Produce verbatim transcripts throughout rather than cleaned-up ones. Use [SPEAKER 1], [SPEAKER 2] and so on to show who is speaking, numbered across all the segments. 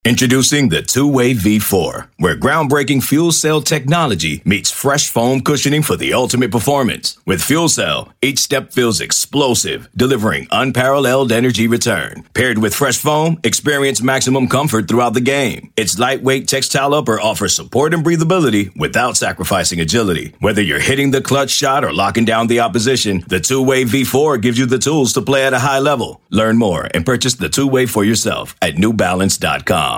[SPEAKER 1] Introducing the Two-Way V four, where groundbreaking fuel cell technology meets fresh foam cushioning for the ultimate performance. With Fuel Cell, each step feels explosive, delivering unparalleled energy return. Paired with fresh foam, experience maximum comfort throughout the game. Its lightweight textile upper offers support and breathability without sacrificing agility. Whether you're hitting the clutch shot or locking down the opposition, the Two-Way V four gives you the tools to play at a high level. Learn more and purchase the Two-Way for yourself at new balance dot com.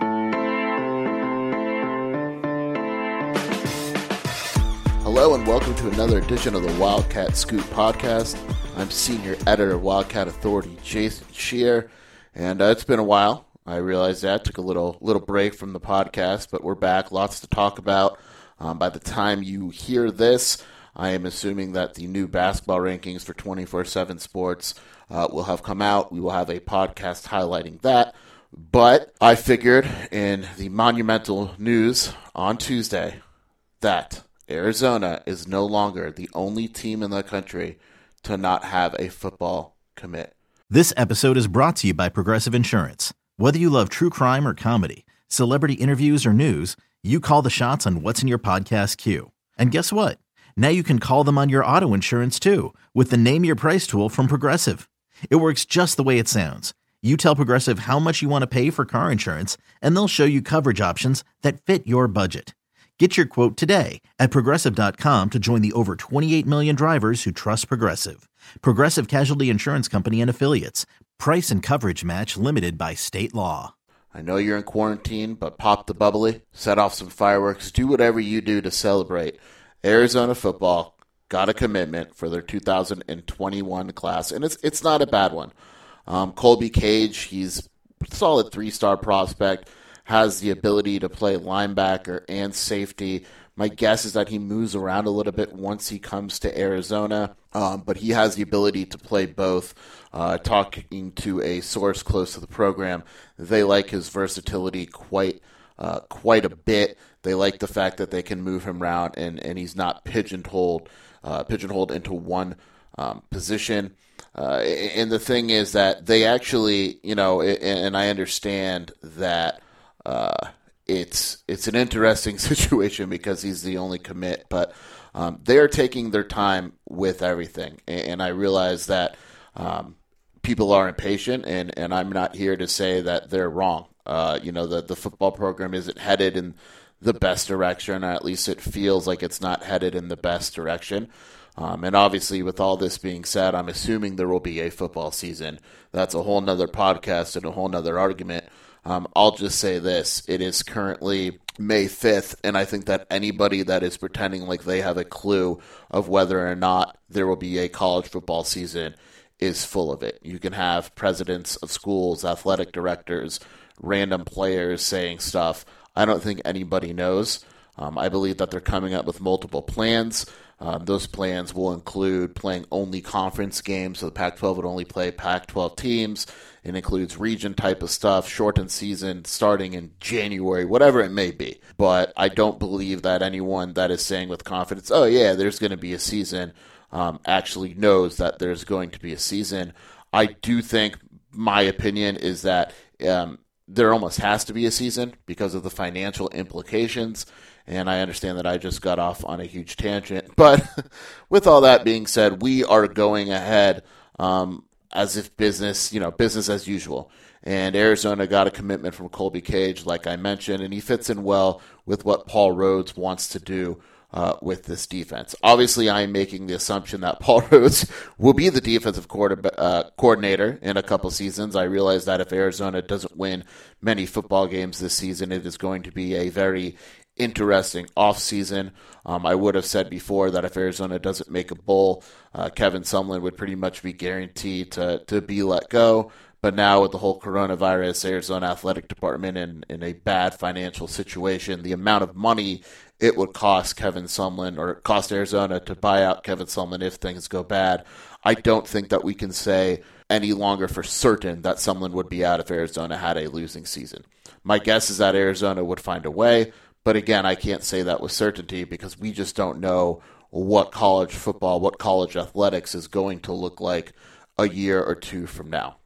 [SPEAKER 2] Hello and welcome to another edition of the Wildcat Scoop podcast. I'm Senior Editor of Wildcat Authority, Jason Scheer, and uh, it's been a while. I realized that. Took a little little break from the podcast, but we're back. Lots to talk about. Um, by the time you hear this, I am assuming that the new basketball rankings for twenty-four seven Sports uh, will have come out. We will have a podcast highlighting that. But I figured in the monumental news on Tuesday that Arizona is no longer the only team in the country to not have a football commit.
[SPEAKER 3] This episode is brought to you by Progressive Insurance. Whether you love true crime or comedy, celebrity interviews or news, you call the shots on what's in your podcast queue. And guess what? Now you can call them on your auto insurance too with the Name Your Price tool from Progressive. It works just the way it sounds. You tell Progressive how much you want to pay for car insurance, and they'll show you coverage options that fit your budget. Get your quote today at Progressive dot com to join the over twenty-eight million drivers who trust Progressive. Progressive Casualty Insurance Company and Affiliates. Price and coverage match limited by state law.
[SPEAKER 2] I know you're in quarantine, but pop the bubbly, set off some fireworks, do whatever you do to celebrate. Arizona football got a commitment for their two thousand twenty-one class, and it's it's not a bad one. Um, Colby Cage, he's a solid three-star prospect, has the ability to play linebacker and safety. My guess is that he moves around a little bit once he comes to Arizona, um, but he has the ability to play both. Uh, talking to a source close to the program, they like his versatility quite uh, quite a bit. They like the fact that they can move him around and, and he's not pigeonholed uh, pigeonholed into one um, position. Uh, and the thing is that they actually, you know, and I understand that Uh, it's it's an interesting situation because he's the only commit, but um, they're taking their time with everything, and, and I realize that um, people are impatient, and, and I'm not here to say that they're wrong. Uh, you know, the, the football program isn't headed in the best direction, or at least it feels like it's not headed in the best direction. Um, and obviously, with all this being said, I'm assuming there will be a football season. That's a whole nother podcast and a whole nother argument. Um, I'll just say this. It is currently May fifth, and I think that anybody that is pretending like they have a clue of whether or not there will be a college football season is full of it. You can have presidents of schools, athletic directors, random players saying stuff. I don't think anybody knows. Um, I believe that they're coming up with multiple plans. Um, those plans will include playing only conference games, so the Pac twelve would only play Pac twelve teams. It includes region type of stuff, shortened season starting in January, whatever it may be. But I don't believe that anyone that is saying with confidence, oh yeah, there's going to be a season, um, actually knows that there's going to be a season. I do think, my opinion is that um, there almost has to be a season because of the financial implications. And I understand that I just got off on a huge tangent. But with all that being said, we are going ahead um, as if business, you know, business as usual. And Arizona got a commitment from Colby Cage, like I mentioned, and he fits in well with what Paul Rhodes wants to do uh, with this defense. Obviously, I am making the assumption that Paul Rhodes will be the defensive quarter, uh, coordinator in a couple seasons. I realize that if Arizona doesn't win many football games this season, it is going to be a very interesting offseason. Um, I would have said before that if Arizona doesn't make a bowl, uh, Kevin Sumlin would pretty much be guaranteed to, to be let go. But now with the whole coronavirus, Arizona Athletic Department in, in a bad financial situation, the amount of money it would cost Kevin Sumlin or cost Arizona to buy out Kevin Sumlin if things go bad, I don't think that we can say any longer for certain that Sumlin would be out if Arizona had a losing season. My guess is that Arizona would find a way. But again, I can't say that with certainty because we just don't know what college football, what college athletics is going to look like a year or two from now.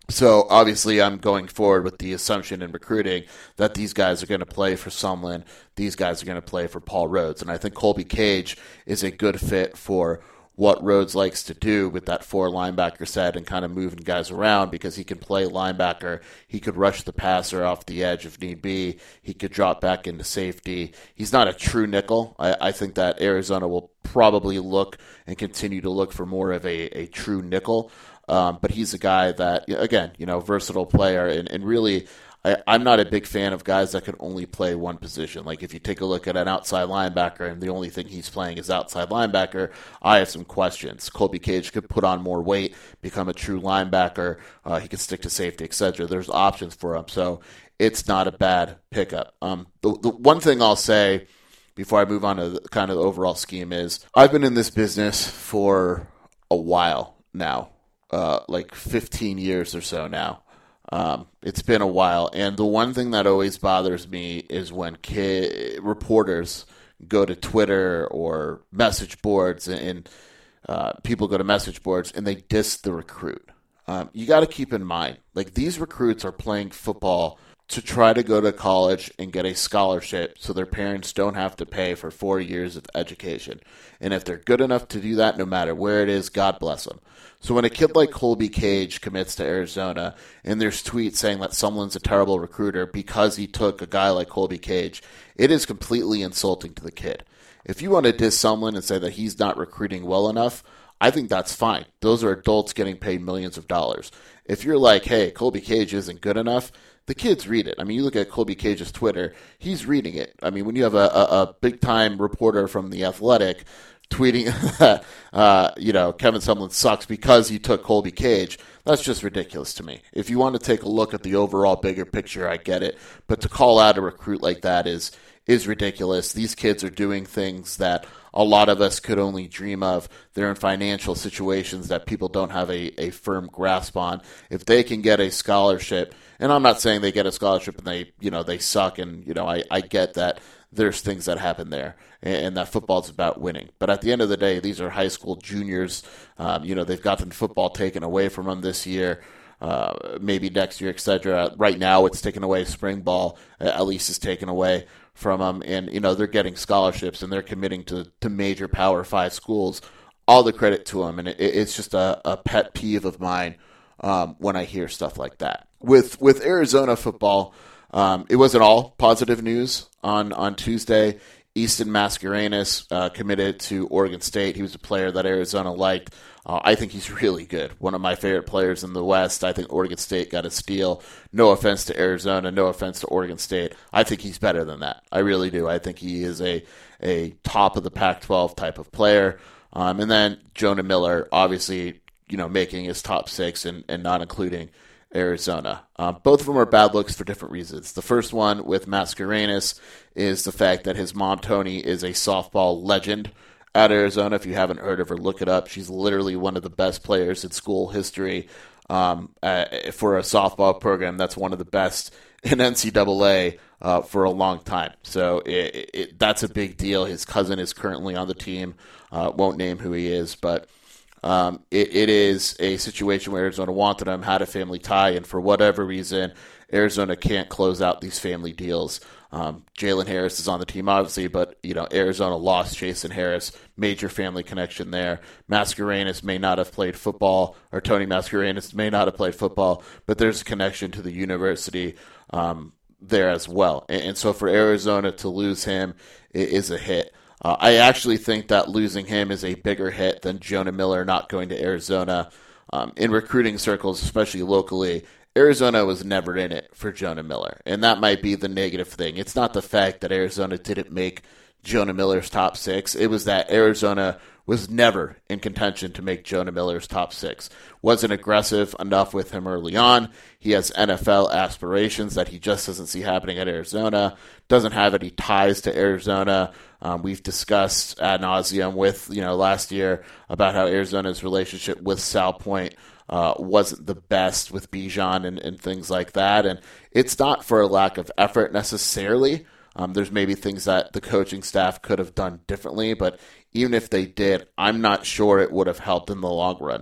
[SPEAKER 2] So obviously I'm going forward with the assumption in recruiting that these guys are going to play for Sumlin. These guys are going to play for Paul Rhoads. And I think Colby Cage is a good fit for what Rhoads likes to do with that four linebacker set and kind of moving guys around, because he can play linebacker. He could rush the passer off the edge if need be. He could drop back into safety. He's not a true nickel. I, I think that Arizona will probably look and continue to look for more of a, a true nickel. Um, but he's a guy that, again, you know, versatile player. And, and really, I, I'm not a big fan of guys that can only play one position. Like if you take a look at an outside linebacker and the only thing he's playing is outside linebacker, I have some questions. Colby Cage could put on more weight, become a true linebacker. Uh, he could stick to safety, et cetera. There's options for him. So it's not a bad pickup. Um, the, the one thing I'll say before I move on to the, kind of the overall scheme is I've been in this business for a while now. Uh, like fifteen years or so now. Um, it's been a while. And the one thing that always bothers me is when kid, reporters go to Twitter or message boards and, and uh, people go to message boards and they diss the recruit. Um, you got to keep in mind, like these recruits are playing football to try to go to college and get a scholarship so their parents don't have to pay for four years of education. And if they're good enough to do that, no matter where it is, God bless them. So when a kid like Colby Cage commits to Arizona and there's tweets saying that someone's a terrible recruiter because he took a guy like Colby Cage, it is completely insulting to the kid. If you want to diss someone and say that he's not recruiting well enough, I think that's fine. Those are adults getting paid millions of dollars. If you're like, hey, Colby Cage isn't good enough, the kids read it. I mean, you look at Colby Cage's Twitter, he's reading it. I mean, when you have a, a, a big-time reporter from The Athletic tweeting that, uh, you know, Kevin Sumlin sucks because he took Colby Cage, that's just ridiculous to me. If you want to take a look at the overall bigger picture, I get it. But to call out a recruit like that is is ridiculous. These kids are doing things that a lot of us could only dream of. They're in financial situations that people don't have a, a firm grasp on. If they can get a scholarship, and I'm not saying they get a scholarship and they, you know, they suck, and, you know, I, I get that there's things that happen there, and, and that football's about winning. But at the end of the day, these are high school juniors. Um, you know, they've gotten football taken away from them this year. Uh, maybe next year, et cetera. Right now, it's taken away. Spring ball, at least, is taken away from them, and you know they're getting scholarships and they're committing to, to major Power Five schools. All the credit to them, and it, it's just a, a pet peeve of mine um, when I hear stuff like that. With with Arizona football, um, it wasn't all positive news on on Tuesday. Easton Mascarenas uh, committed to Oregon State. He was a player that Arizona liked. Uh, I think he's really good. One of my favorite players in the West. I think Oregon State got a steal. No offense to Arizona. No offense to Oregon State. I think he's better than that. I really do. I think he is a, a top of the Pac twelve type of player. Um, and then Jonah Miller, obviously, you know, making his top six and, and not including Arizona. Um, both of them are bad looks for different reasons. The first one with Mascarenas is the fact that his mom, Tony, is a softball legend at Arizona. If you haven't heard of her, look it up. She's literally one of the best players in school history. Um, uh, for a softball program, that's one of the best in N C double A uh, for a long time. So it, it, that's a big deal. His cousin is currently on the team. Uh, won't name who he is, but Um, it, it is a situation where Arizona wanted him, had a family tie, and for whatever reason, Arizona can't close out these family deals. Um, Jalen Harris is on the team, obviously, but you know Arizona lost Jason Harris, major family connection there. Mascarenas may not have played football, or Tony Mascarenas may not have played football, but there's a connection to the university um, there as well. And, and so for Arizona to lose him it is a hit. Uh, I actually think that losing him is a bigger hit than Jonah Miller not going to Arizona. Um, in recruiting circles, especially locally, Arizona was never in it for Jonah Miller, and that might be the negative thing. It's not the fact that Arizona didn't make Jonah Miller's top six. It was that Arizona was never in contention to make Jonah Miller's top six. Wasn't aggressive enough with him early on. He has N F L aspirations that he just doesn't see happening at Arizona. Doesn't have any ties to Arizona. Um, we've discussed ad nauseum with, you know, last year about how Arizona's relationship with Sal Point uh, wasn't the best with Bijan and, and things like that. And it's not for a lack of effort necessarily. Um, there's maybe things that the coaching staff could have done differently, but even if they did, I'm not sure it would have helped in the long run.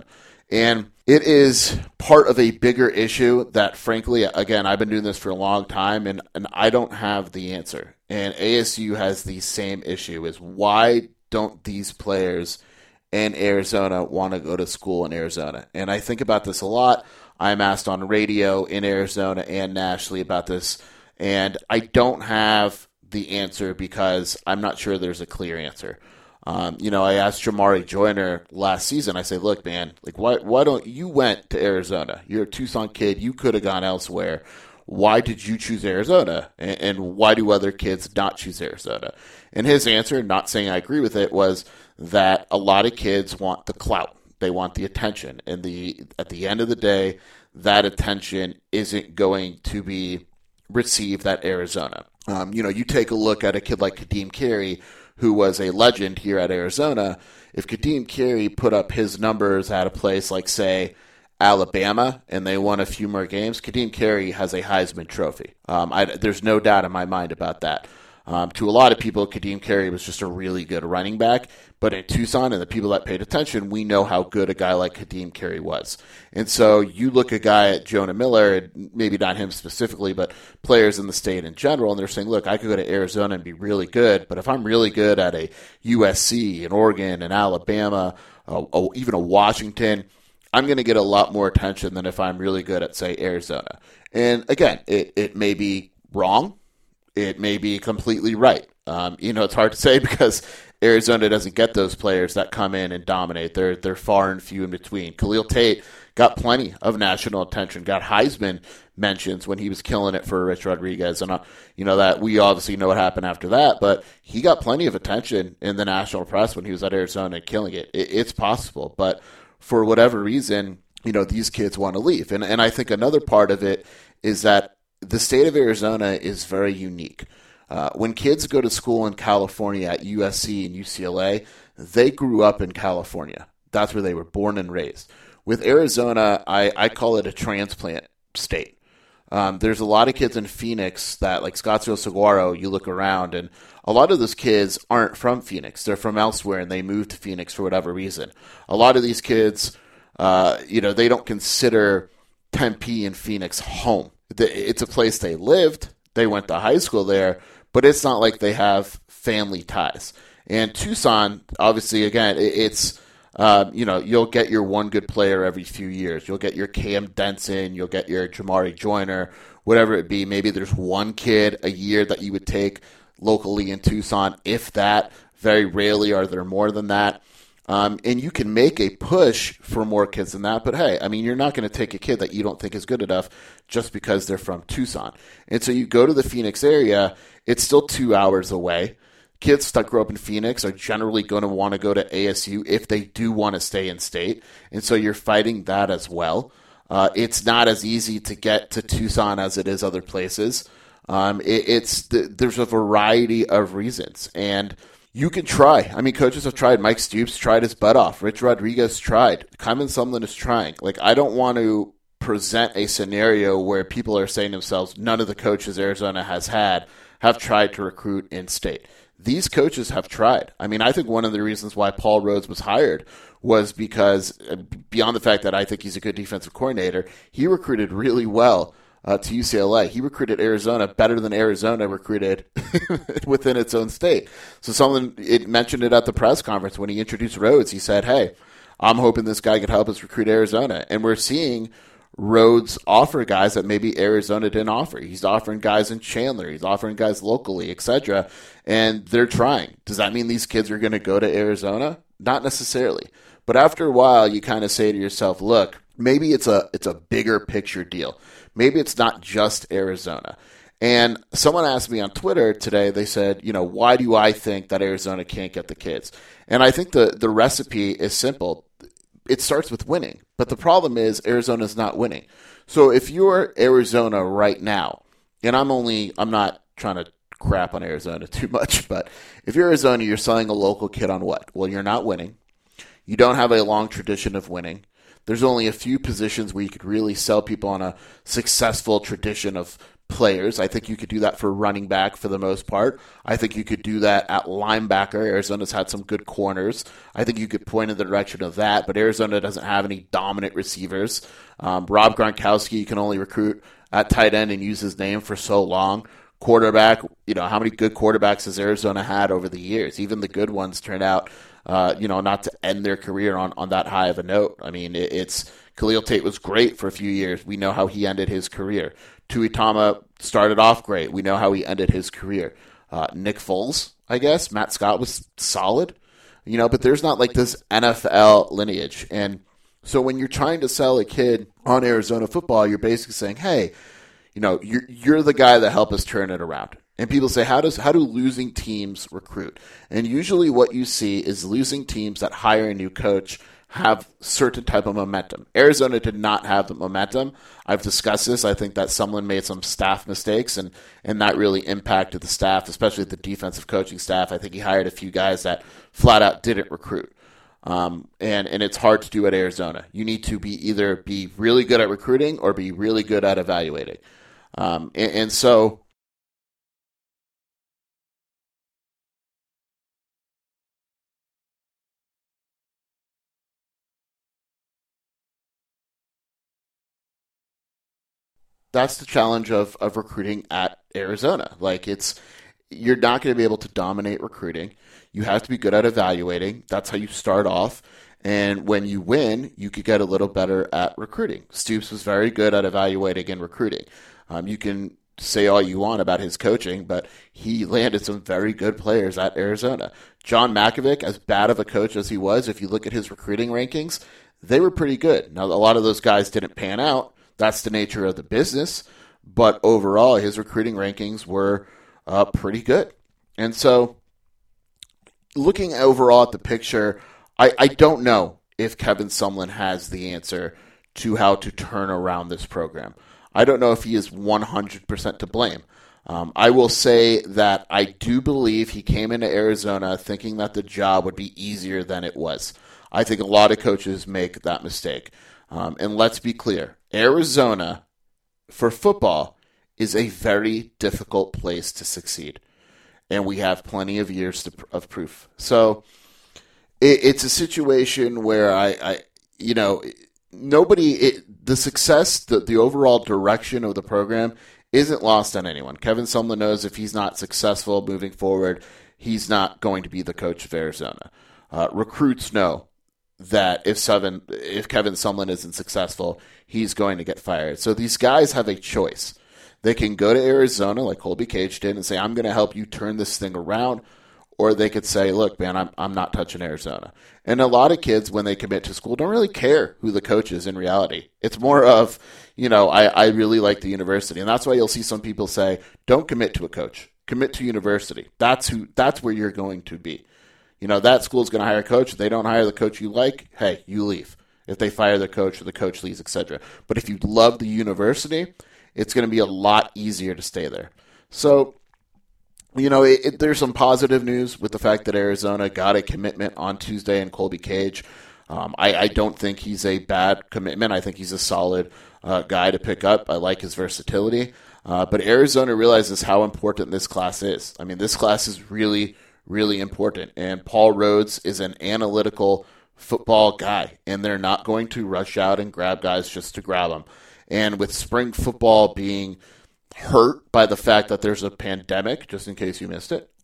[SPEAKER 2] And it is part of a bigger issue that, frankly, again, I've been doing this for a long time, and, and I don't have the answer. And A S U has the same issue, is why don't these players in Arizona want to go to school in Arizona? And I think about this a lot. I'm asked on radio in Arizona and nationally about this, and I don't have the answer because I'm not sure there's a clear answer. Um, you know, I asked Jamari Joyner last season, I say, look, man, like, why why don't you went to Arizona? You're a Tucson kid. You could have gone elsewhere. Why did you choose Arizona? And, and why do other kids not choose Arizona? And his answer, not saying I agree with it, was that a lot of kids want the clout. They want the attention. And the at the end of the day, that attention isn't going to be received at Arizona. Um, you know, you take a look at a kid like Kadeem Carey, who was a legend here at Arizona. If Kadeem Carey put up his numbers at a place like, say, Alabama, and they won a few more games, Kadeem Carey has a Heisman Trophy. Um, I, there's no doubt in my mind about that. Um, to a lot of people, Kadeem Carey was just a really good running back, but in Tucson and the people that paid attention, we know how good a guy like Kadeem Carey was. And so you look at a guy at Jonah Miller, and maybe not him specifically, but players in the state in general, and they're saying, look, I could go to Arizona and be really good, but if I'm really good at a U S C, an Oregon, an Alabama, a, a, even a Washington, I'm going to get a lot more attention than if I'm really good at, say, Arizona. And again, it, it may be wrong. It may be completely right. Um, you know, it's hard to say because Arizona doesn't get those players that come in and dominate. They're they're far and few in between. Khalil Tate got plenty of national attention, got Heisman mentions when he was killing it for Rich Rodriguez. And, uh, you know, that we obviously know what happened after that, but he got plenty of attention in the national press when he was at Arizona and killing it. it it's possible. But for whatever reason, you know, these kids want to leave. And and I think another part of it is that the state of Arizona is very unique. Uh, when kids go to school in California at U S C and U C L A, they grew up in California. That's where they were born and raised. With Arizona, I, I call it a transplant state. Um, there's a lot of kids in Phoenix that, like Scottsdale Saguaro, you look around, and a lot of those kids aren't from Phoenix. They're from elsewhere, and they moved to Phoenix for whatever reason. A lot of these kids, uh, you know, they don't consider Tempe and Phoenix home. It's a place they lived. They went to high school there, but it's not like they have family ties. And Tucson, obviously, again, it's, uh, you know, you'll get your one good player every few years. You'll get your Cam Denson. You'll get your Jamari Joyner, whatever it be. Maybe there's one kid a year that you would take locally in Tucson, if that. Very rarely are there more than that. Um, and you can make a push for more kids than that. But, hey, I mean, you're not going to take a kid that you don't think is good enough just because they're from Tucson. And so you go to the Phoenix area, it's still two hours away. Kids that grow up in Phoenix are generally going to want to go to A S U if they do want to stay in state. And so you're fighting that as well. Uh, it's not as easy to get to Tucson as it is other places. Um, it, it's there's a variety of reasons. And you can try. I mean, coaches have tried. Mike Stoops tried his butt off. Rich Rodriguez tried. Kyman Sumlin is trying. Like, I don't want to present a scenario where people are saying to themselves, none of the coaches Arizona has had have tried to recruit in state. These coaches have tried. I mean, I think one of the reasons why Paul Rhodes was hired was because, beyond the fact that I think he's a good defensive coordinator, he recruited really well Uh, to U C L A. He recruited Arizona better than Arizona recruited within its own state. So someone it mentioned it at the press conference when he introduced Rhodes. He said, hey, I'm hoping this guy could help us recruit Arizona. And we're seeing Rhodes offer guys that maybe Arizona didn't offer. He's offering guys in Chandler. He's offering guys locally, et cetera. And they're trying. Does that mean these kids are going to go to Arizona? Not necessarily. But after a while, you kind of say to yourself, look, maybe it's a it's a bigger picture deal. Maybe it's not just Arizona. And someone asked me on Twitter today, they said, you know, why do I think that Arizona can't get the kids? And I think the, the recipe is simple. It starts with winning. But the problem is Arizona's not winning. So if you're Arizona right now, and I'm only, I'm not trying to crap on Arizona too much, but if you're Arizona, you're selling a local kid on what? Well, you're not winning. You don't have a long tradition of winning. There's only a few positions where you could really sell people on a successful tradition of players. I think you could do that for running back for the most part. I think you could do that at linebacker. Arizona's had some good corners. I think you could point in the direction of that, but Arizona doesn't have any dominant receivers. Um, Rob Gronkowski, you can only recruit at tight end and use his name for so long. Quarterback, you know, how many good quarterbacks has Arizona had over the years? Even the good ones turned out, uh, you know, not to end their career on, on that high of a note. I mean, it, it's Khalil Tate was great for a few years. We know how he ended his career. Tuitama started off great. We know how he ended his career. Uh, Nick Foles, I guess. Matt Scott was solid, you know, but there's not like this N F L lineage. And so when you're trying to sell a kid on Arizona football, you're basically saying, hey, you know, you're, you're the guy that helped us turn it around. And people say, how does how do losing teams recruit? And usually what you see is losing teams that hire a new coach have certain type of momentum. Arizona did not have the momentum. I've discussed this. I think that someone made some staff mistakes, and, and that really impacted the staff, especially the defensive coaching staff. I think he hired a few guys that flat out didn't recruit. Um, and, and it's hard to do at Arizona. You need to be either be really good at recruiting or be really good at evaluating. Um, and, and so that's the challenge of, of recruiting at Arizona. Like it's, you're not going to be able to dominate recruiting. You have to be good at evaluating. That's how you start off. And when you win, you could get a little better at recruiting. Stoops was very good at evaluating and recruiting. Um, you can say all you want about his coaching, but he landed some very good players at Arizona. John Mackovic, as bad of a coach as he was, if you look at his recruiting rankings, they were pretty good. Now, a lot of those guys didn't pan out. That's the nature of the business. But overall, his recruiting rankings were uh, pretty good. And so, looking overall at the picture, I, I don't know if Kevin Sumlin has the answer to how to turn around this program. I don't know if he is one hundred percent to blame. Um, I will say that I do believe he came into Arizona thinking that the job would be easier than it was. I think a lot of coaches make that mistake. Um, and let's be clear, Arizona, for football, is a very difficult place to succeed. And we have plenty of years to, of proof. So it, it's a situation where I, I you know, nobody, it, the success, the, the overall direction of the program isn't lost on anyone. Kevin Sumlin knows if he's not successful moving forward, he's not going to be the coach of Arizona. Uh, recruits know that if Seven, if Kevin Sumlin isn't successful, he's going to get fired. So these guys have a choice. They can go to Arizona like Colby Cage did and say, I'm going to help you turn this thing around. Or they could say, look, man, I'm I'm not touching Arizona. And a lot of kids, when they commit to school, don't really care who the coach is in reality. It's more of, you know, I, I really like the university. And that's why you'll see some people say, don't commit to a coach. Commit to university. That's who. That's where you're going to be. You know, that school's going to hire a coach. If they don't hire the coach you like, hey, you leave. If they fire the coach or the coach leaves, et cetera. But if you love the university, it's going to be a lot easier to stay there. So, you know, it, it, there's some positive news with the fact that Arizona got a commitment on Tuesday in Colby Cage. Um, I, I don't think he's a bad commitment. I think he's a solid uh, guy to pick up. I like his versatility. Uh, but Arizona realizes how important this class is. I mean, this class is really, really important. And Paul Rhodes is an analytical football guy, and they're not going to rush out and grab guys just to grab them. And with spring football being hurt by the fact that there's a pandemic, just in case you missed it,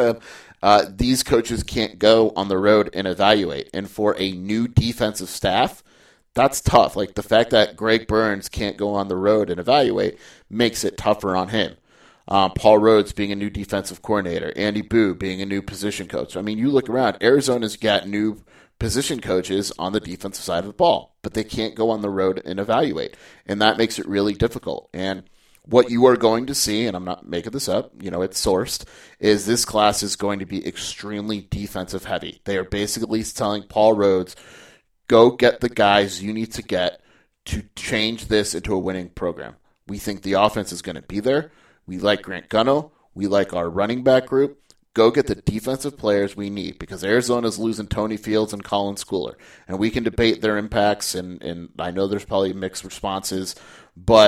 [SPEAKER 2] uh, these coaches can't go on the road and evaluate. And for a new defensive staff, that's tough. Like the fact that Greg Burns can't go on the road and evaluate makes it tougher on him. Um, Paul Rhodes being a new defensive coordinator, Andy Boo being a new position coach. I mean, you look around, Arizona's got new position coaches on the defensive side of the ball, but they can't go on the road and evaluate. And that makes it really difficult. And what you are going to see, and I'm not making this up, you know, it's sourced, is this class is going to be extremely defensive heavy. They are basically telling Paul Rhodes, go get the guys you need to get to change this into a winning program. We think the offense is going to be there. We like Grant Gunnell. We like our running back group. Go get the defensive players we need because Arizona's losing Tony Fields and Colin Schooler. And we can debate their impacts, and, and I know there's probably mixed responses, but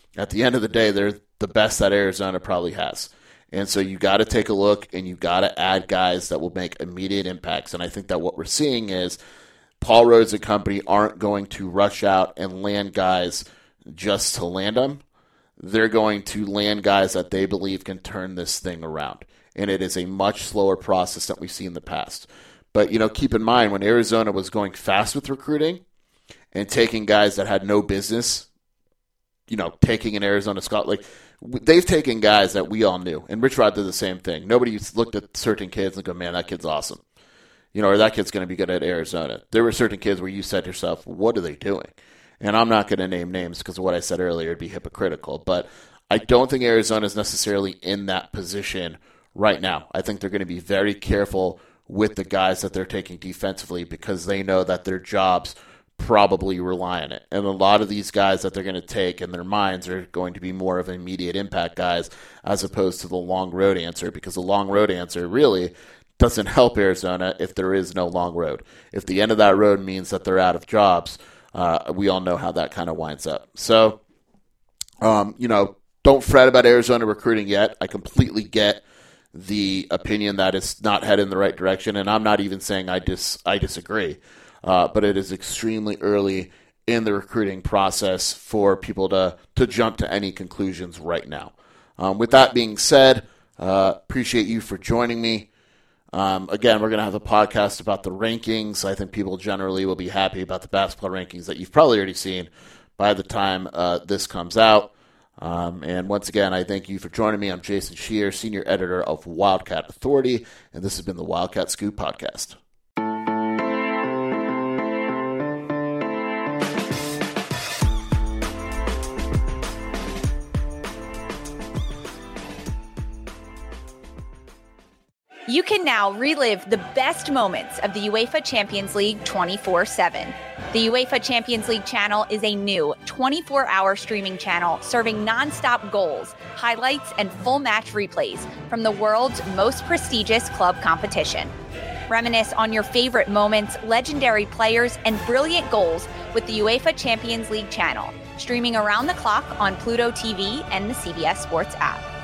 [SPEAKER 2] at the end of the day, they're the best that Arizona probably has. And so you got to take a look, and you got to add guys that will make immediate impacts. And I think that what we're seeing is Paul Rhoads and company aren't going to rush out and land guys just to land them. They're going to land guys that they believe can turn this thing around. And it is a much slower process than we've seen in the past. But, you know, keep in mind, when Arizona was going fast with recruiting and taking guys that had no business, you know, taking an Arizona Scott, like, they've taken guys that we all knew. And Rich Rod did the same thing. Nobody looked at certain kids and go, man, that kid's awesome. You know, or that kid's going to be good at Arizona. There were certain kids where you said to yourself, what are they doing? And I'm not going to name names because of what I said earlier. It'd be hypocritical. But I don't think Arizona is necessarily in that position right now. I think they're going to be very careful with the guys that they're taking defensively because they know that their jobs probably rely on it. And a lot of these guys that they're going to take in their minds are going to be more of immediate impact guys as opposed to the long road answer, because the long road answer really doesn't help Arizona if there is no long road. If the end of that road means that they're out of jobs, uh, we all know how that kind of winds up. So, um, you know, don't fret about Arizona recruiting yet. I completely get the opinion that it's not headed in the right direction, and I'm not even saying I dis I disagree. Uh, but it is extremely early in the recruiting process for people to, to jump to any conclusions right now. Um, with that being said, uh, appreciate you for joining me. Um, again, we're going to have a podcast about the rankings. I think people generally will be happy about the basketball rankings that you've probably already seen by the time uh, this comes out. Um, and once again, I thank you for joining me. I'm Jason Scheer, Senior Editor of Wildcat Authority, and this has been the Wildcat Scoop Podcast.
[SPEAKER 4] You can now relive the best moments of the UEFA Champions League twenty-four seven. The UEFA Champions League channel is a new twenty-four hour streaming channel serving nonstop goals, highlights, and full match replays from the world's most prestigious club competition. Reminisce on your favorite moments, legendary players, and brilliant goals with the UEFA Champions League channel, streaming around the clock on Pluto T V and the C B S Sports app.